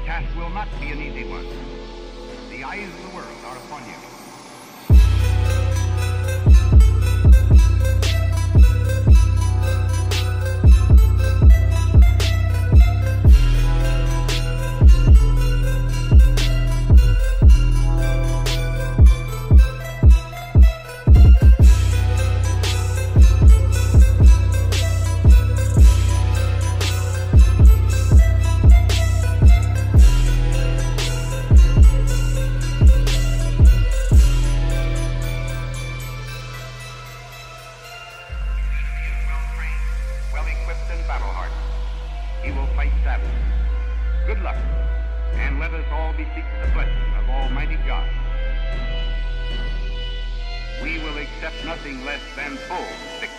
task will not be an easy one. The eyes of the world are upon you. He will fight savage. Good luck, and let us all beseech the blessing of Almighty God. We will accept nothing less than full victory.